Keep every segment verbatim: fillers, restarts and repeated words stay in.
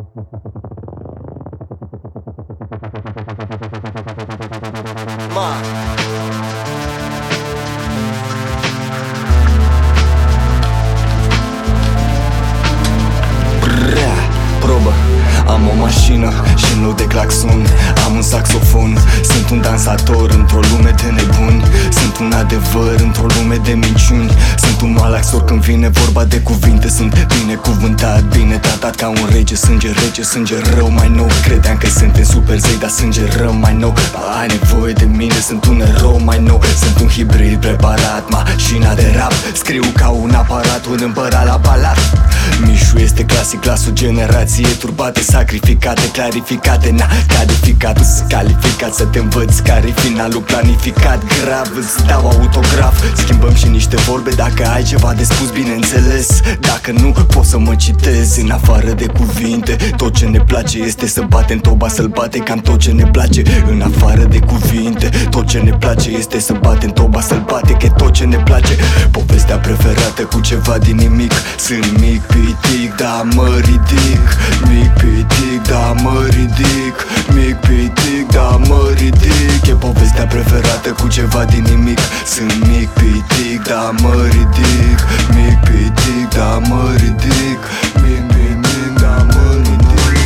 Probă. Am o mașină și nu de claxon. Am un saxofon. Sunt un dansator într-o lume de nebuni. Sunt un adevăr într-o lume de minciuni. Sunt un malaxor când vine vorba de cuvinte. Sunt binecuvântat, bine tratat ca un rege. Sânge rece, sânge rău mai nou. Credeam că suntem super zei, dar sânge rău mai nou. Ai nevoie de mine, sunt un erou mai nou. Sunt un hibrid preparat, mașina de rap. Scriu ca un aparat, un împărat la palat. Mișu este clasic, glasul generație turbate, sacrificate, clarificate, na, calificat, calificat să te învăț care-i finalul planificat. Grav, îți dau autograf, schimbăm și niște vorbe dacă ai ceva de spus, bineînțeles. Dacă nu, poți să mă citezi în afară de cuvinte. Tot ce ne place este să batem toba, să-l bate cam tot ce ne place. În afară de cuvinte, tot ce ne place este să batem toba, să-l bate, că tot ce ne place. Povestea preferată cu ceva din nimic. Sunt mic pitic, da mă ridic. Mic pitic, da mă ridic. Mic pitic, da mă ridic. E povestea preferată cu ceva din nimic. Sunt mic pitic, da mă ridic. Mic pitic, da mă ridic. Mic pitic, da mă ridic.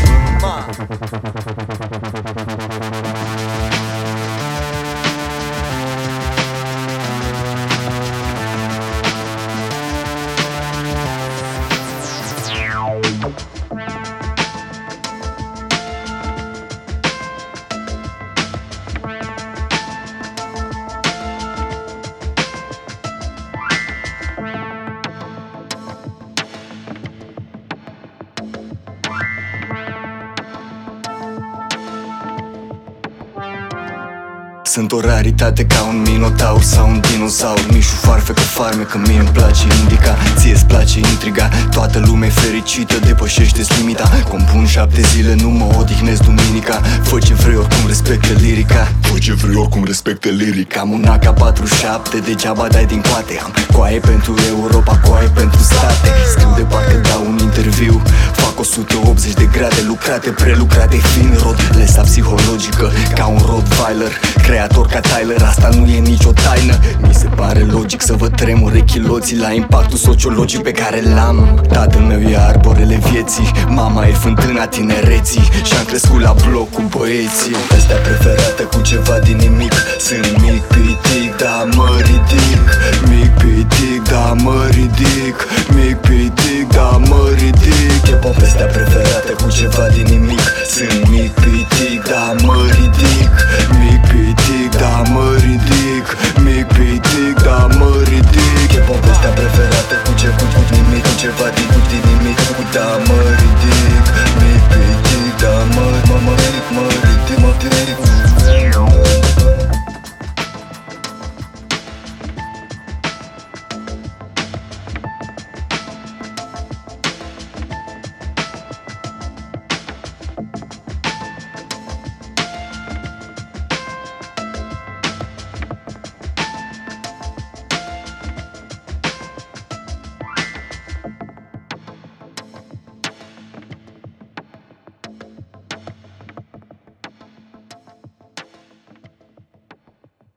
Sunt o raritate ca un minotaur sau un dinozaur. Mișu farfecă farmecă, mie îmi place indica. Ție-ți place intriga, toată lumea e fericită, depășește-ți limita. Compun șapte zile, nu mă odihnesc duminica. Fă ce vrei, oricum respectă lirica. Fă ce vrei, oricum respectă lirica. Am un A K patruzeci și șapte, degeaba dai din coate. Am coaie pentru Europa, coaie pentru state. Scriu de parcă dau un interviu. Fac o sută optzeci de grade lucrate, prelucrate, fin rod. Lesa psihologică, ca un Rottweiler. Creator ca Tyler, asta nu e nicio taină. Mi se pare logic să vă tremure chiloții la impactul sociologic pe care l-am. Tatăl meu e arborele vieții, mama e fântâna tinereții. Și-am crescut la bloc cu băieții. Vestea preferată cu ceva din nimic. Sunt mic pitic, da mă ridic. Mic pitic, da mă ridic. Mic pitic, da mă ridic. E povestea preferată cu ceva din nimic. Sunt mic pitic, da mă ridic. Mic pitic, da mă ridic. Mic pitic, da mă ridic. E povestea preferată cu ce cu nimic, cu ceva din cu